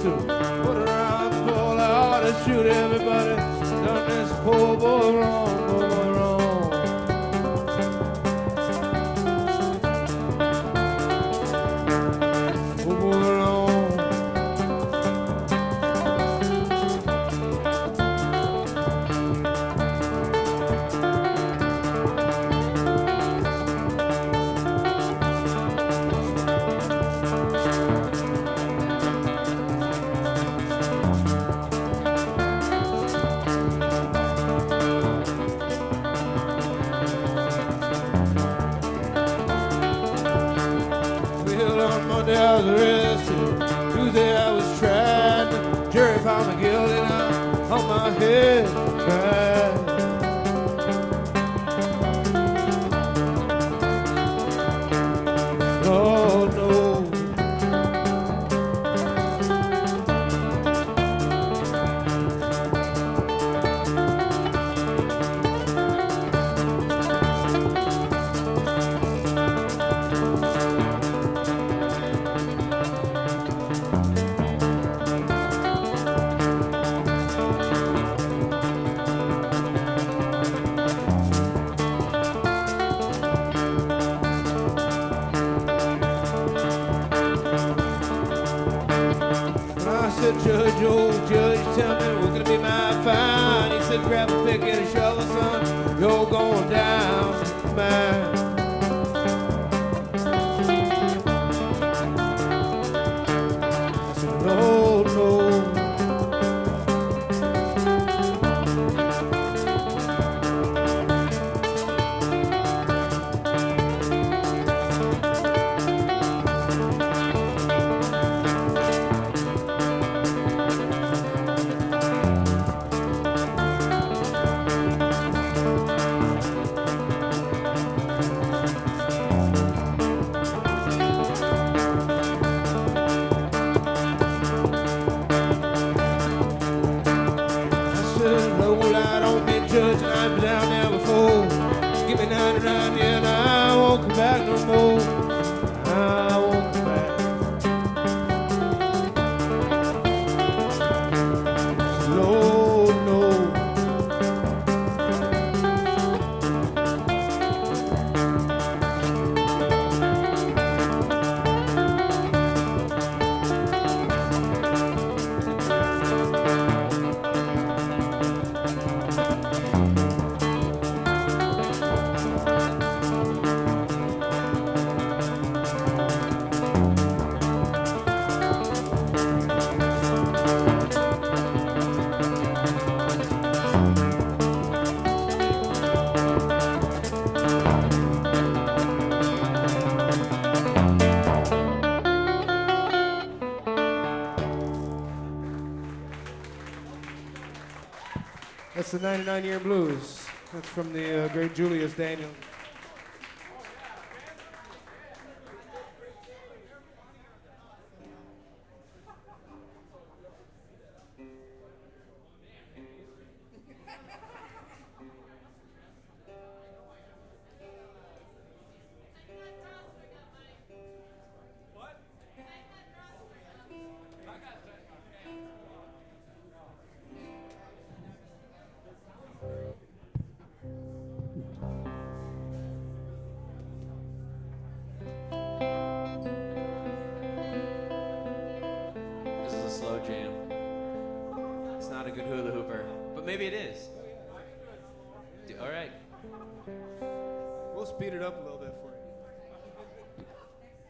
to put around the pole. I ought to shoot everybody. Done this poor boy wrong, poor boy wrong. Poor boy wrong. Monday I was arrested, Tuesday I was tried, the jury found me guilty, now on my head cried. Oh no. Judge, old judge, tell me what's gonna be my fine. He said, grab a pick and a shovel, son, you're going down, man. I said, no, no. Judge, and I've been down there before. Give me 99, yeah, and I won't come back no more. I won't come back. Lord, no. That's the 99-Year Blues. That's from the great Julius Daniel. Slow jam. It's not a good hula hooper, but maybe it is. All right. We'll speed it up a little bit for you.